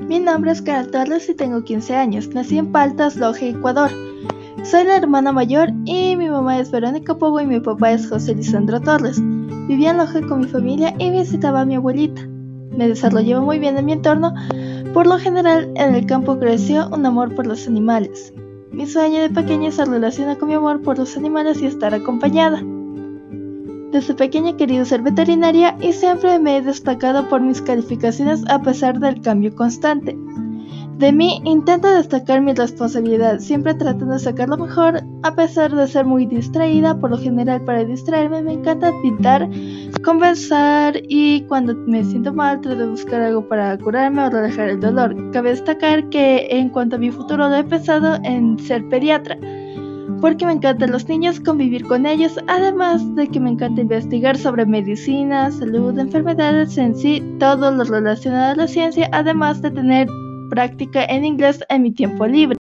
Mi nombre es Cara Torres y tengo 15 años. Nací en Paltas, Loja, Ecuador. Soy la hermana mayor y mi mamá es Verónica Pogo y mi papá es José Lisandro Torres. Vivía en Loja con mi familia y visitaba a mi abuelita. Me desarrollaba muy bien en mi entorno. Por lo general, en el campo creció un amor por los animales. Mi sueño de pequeña se relaciona con mi amor por los animales y estar acompañada. Desde pequeña he querido ser veterinaria y siempre me he destacado por mis calificaciones a pesar del cambio constante. De mí intento destacar mi responsabilidad, siempre tratando de sacar lo mejor, a pesar de ser muy distraída. Por lo general, para distraerme me encanta pintar, conversar y cuando me siento mal trato de buscar algo para curarme o relajar el dolor. Cabe destacar que en cuanto a mi futuro lo he pensado en ser pediatra, porque me encantan los niños, convivir con ellos, además de que me encanta investigar sobre medicina, salud, enfermedades en sí, todo lo relacionado a la ciencia, además de tener práctica en inglés en mi tiempo libre.